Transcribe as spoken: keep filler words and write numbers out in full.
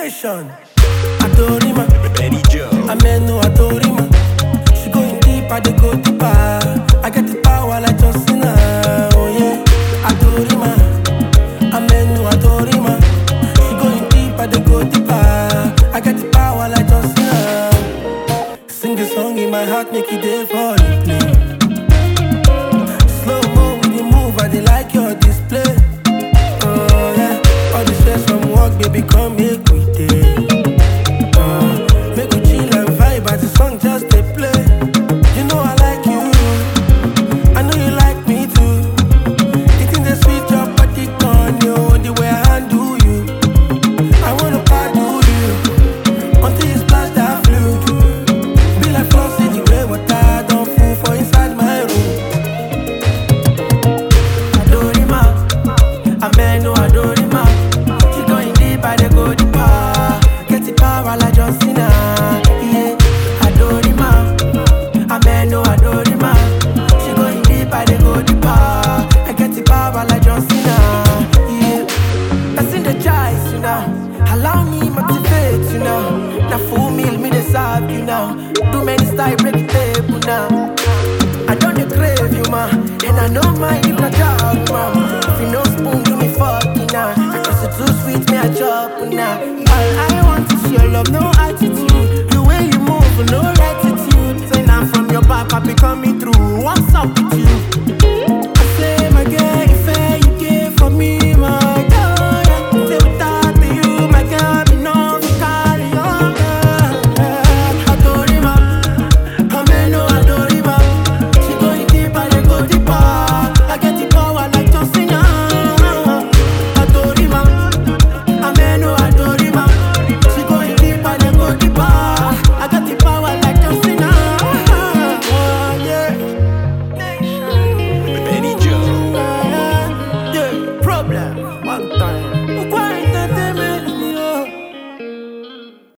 Nation. Adorima, Benny Joe. Amenu Adorima. She going deep, I dey go deeper. I get the power like John Cena. Oh yeah, Adorima, Amenu Adorima. She going deep, I dey go deeper. I get the power like John Cena. Sing the song in my heart, make it day for the play. Slow mo with the move, I dey like your display. Oh yeah, all the stress from work, baby, come make we day. Uh, make we chill and vibe, but the song just dey play. You know I like you, I know you like me too. The thing that sweet your body on you, the way I handle you. I wanna paddle you until you splash that flute. Be like floss in the grey water, don't fool for inside my room. Adorima, Amenu Adorima. She going deep, I dey go deeper. Get the power like John Cena. Yeah, Adorima, Amenu Adorima. She going deep, I dey go deeper. I get the power like John Cena. Yeah, that's in the choice, you know. Allow me motivate, you know. Now full meal me dey serve you now. Too many style break the table now. I don't dey crave you, ma, and I know mind if not job, ma. If you no spoon, give me fucking now. I guess it too sweet, me I chop now. All I want is your love, no attitude. The way you move, no attitude. Say now from your back, I be coming through. What's up with you?